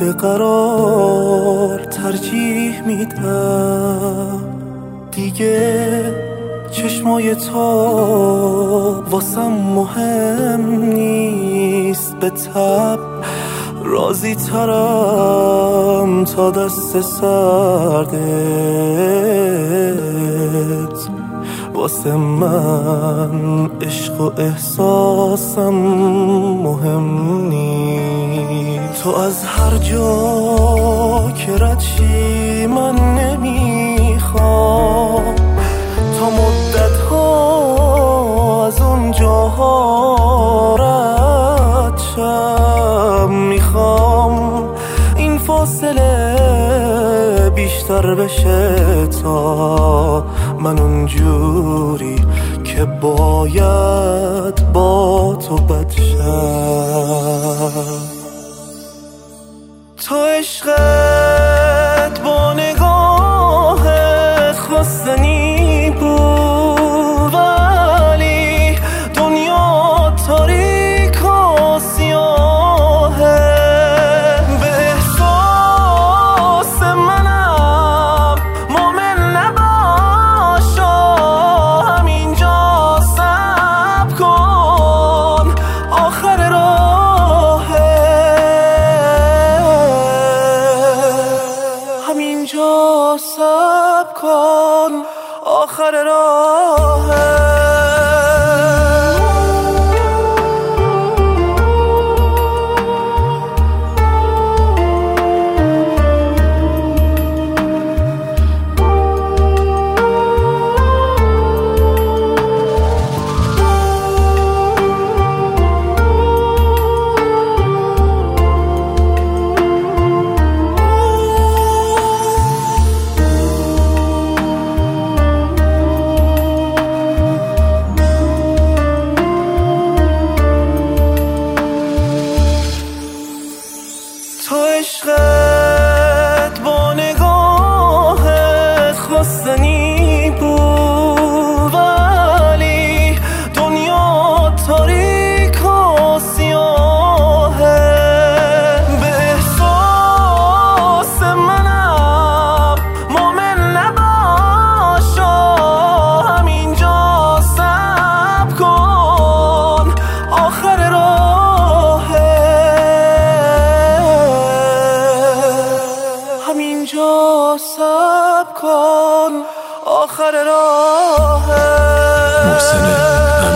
قرار ترجیح میدم. دیگه چشمای تو واسم مهم نیست. به تب راضی ترم تا دست سردت. واسه من عشق و احساسم مهم نیست. تو از هر جا که رد شی من نمیخوام. تا مدت ها از اون جاها رد شم. میخوام این فاصله بیشتر بشه تا من اونجوری که باید با تو بد شم. تو عشقت با نگاهت خواستنی بود، ولی دنیا تاریک و سیاهه. به احساس منم مومن نباشا. همینجا صبر کن آخر راهه. همینجا صبر کن آخر راهه. تو عشقت با نگاهت خواستنی بود، ولی دنیا تاریک و سیاهه. به احساس منم مومن نباشا. همینجا صبر کن آخر راهه. همینجا صبر کن آخر راهه. محسن